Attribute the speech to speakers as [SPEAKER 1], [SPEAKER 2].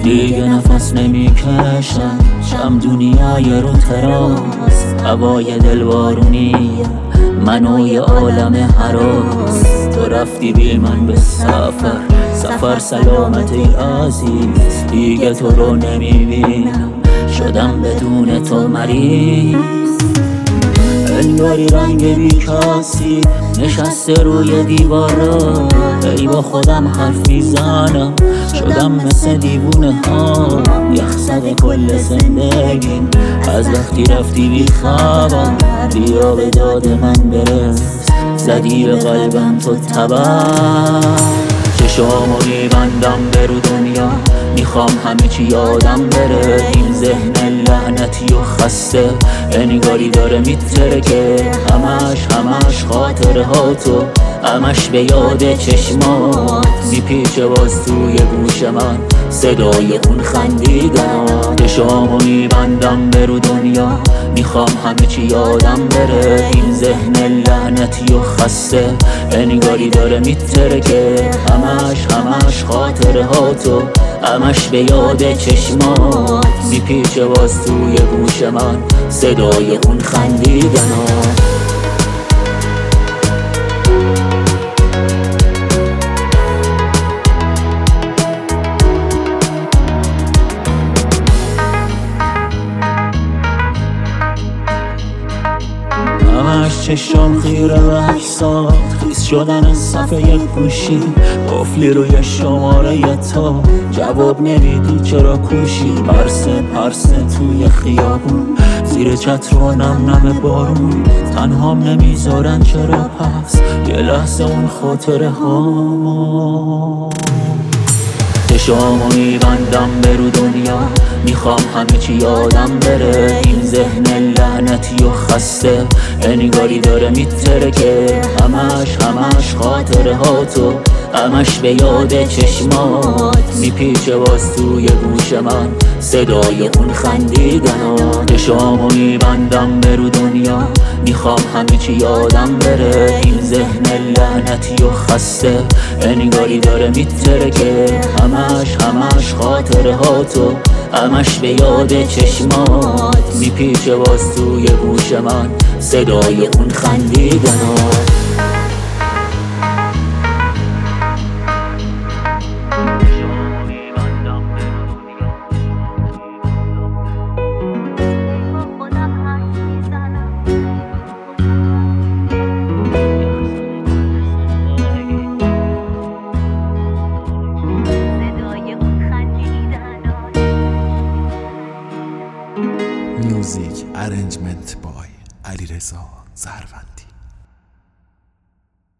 [SPEAKER 1] دیگه نفس نمیکشم، شم دنیای رو تراس، هوای دلبارونی منو یه عالم هراس. تو رفتی بی من به سفر سلامت ای عزیز، دیگه تو رو نمیبینم، شدم بدون تو مریض. انگاری رنگ بیکاسی نشسته روی دیوارا، ای با خودم حرف میزنم، شدم مثل دیوونه ها. یخزده کل زندگیم از وقتی رفتی بی خبر، بیا به داد من برس، زدی به قلبم تو تبر. چشامو میبندم به رو دنیا، میخوام همه چی یادم بره. این ذهن لعنتی و خسته انگاری داره میترکه، همش خاطره ها تو، همش به یاد چشمات میپیچه باز توی گوش من صدای اون خندیدن. چشامو میبندم به رو دنیا، میخوام همه چی یادم بره. این ذهن لعنتی و خسته انگاری داره میترکه، همش خاطره ها تو، همش به یاد چشمات میپیچه باز توی گوش من صدای اون خندیدن. همش چشم خیره و احساس خیس شدن از صفحه گوشی، قفلی روی شماره تا جواب نمیدی چرا کوشی. پرسه توی خیابون زیر چتر و نم بارون، تنهام نمیذارن چرا پس یه لحظه اون خاطره ها. چشامو میبندم به رو دنیا، میخوام همه چی یادم بره. این ذهن لعنتی و خسته انگاری داره میترکه، همش خاطره ها تو، همش به یاد چشمات میپیچه باز توی گوش من صدای اون خندیدن. چشامو میبندم به رو دنیا، میخوام همه چی یادم بره. این ذهن لعنتی و خسته انگاری داره میترکه، همش خاطره ها تو، همش به یاد چشمات میپیچه باز توی گوش من صدای اون خندیدن.
[SPEAKER 2] میوزیک ارنجمنت بای علیرضا زروندی.